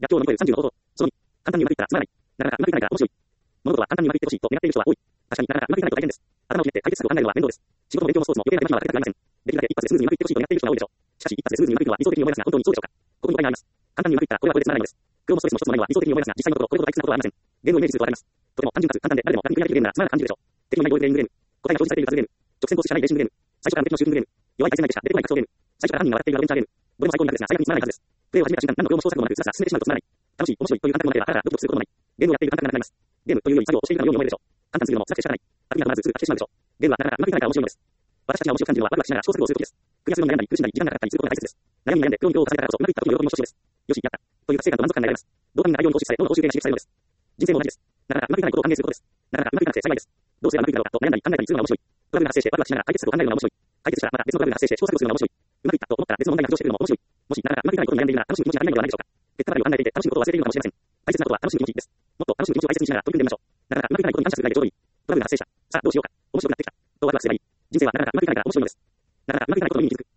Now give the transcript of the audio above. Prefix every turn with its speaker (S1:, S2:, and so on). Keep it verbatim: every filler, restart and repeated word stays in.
S1: 逆境を乗り越えるさんじゅうの方法。そのに、簡単にうまくいったらつまらない。なかなかうまくいかないから面白い。物事は簡単にうまくいってほしいと願っている人は多い。確かになかなかうまくいかないと大変です。頭をひねって解決策を考えるのは面倒です。仕事も勉強もスポーツも余計な手間はかけたくありません。できるだけ一発でスムーズにうまくいってほしいと願っている人が多いでしょう。しかし一発でスムーズにうまくいくのは理想的に思いますが本当にそうでしょうか。ここに誤解があります。簡単にうまくいったらこれはこれでつまらないのです。苦労もストレスも一つもないのは理想的に思いますが実際のところこれほど退屈なことはありません。ゲームをイメージするとわかります。とても単純かつ簡単で誰でも楽にクリアできるゲームならつまらなく感じるでしょう。敵のいないボールプレイングゲーム。答えが表示されているパズルゲーム。直線コースしかないレーシングゲーム。最初から無敵のシューティングゲーム。弱い対戦相手しか出てこない格闘ゲーム。最初から犯人が笑っているアドベンチャーゲーム。どれも最高に楽ですが最悪につまらないはずです。プレイを始めた瞬間何の苦労も試行錯誤もなくスラスラ進めてしまうとつまらない。楽しい、面白いという簡単なものではだらだらドキドキすることもない。ゲームをやっている感覚がなくなります。ゲームというより作業をしているかのように思えるでしょう。簡単すぎるのも辛くて仕方ない。楽になるとまずすぐ飽きてしまうでしょう。ゲームはなかなかうまくいかないから面白いのです。私たちが面白く感じるのはワクワクしながら試行錯誤をするときです。クリアするのに悩んだり苦しんだり時間がかかったりすることが大切です。悩みに悩んで苦労に苦労を重ねたからこそうまくいった時の喜びもひとしおです。よし、やった。という達成感と満足感が得られます。ドーパミンが大量に放出され、脳の報酬系が刺激されるのです。人生も同じです。なかなかうまくいかないことを歓迎することです。なかなかうまくいかなくて幸いです。どうすればうまくいくだろうかと悩んだり考えたりするのが面白い。トラブルが発生してワクワクしながら解決策を考えるのが面白い。解決したらまた別のトラブルが発生して試行錯誤するのが面白い。うまくいったと思ったら別の問題が浮上してくるのも面白い。もしなかなかうまくいかないことに悩んでいるなら楽しむ気持ちが足りないのではないでしょうか。結果ばかりを考えていて楽しむことを忘れているのかもしれません。大切なことは楽しむ気持ちです。もっと楽しむ気持ちを大切にしながら取り組んでみましょう。なかなかうまくいかないことに感謝するぐらいでちょうどいい。トラブルが発生した。さあどうしようか。面白くなってきた。とワクワクすればいい。人生はなかなかうまくいかないから面白いのです。なかなかうまくいかないことに気づく。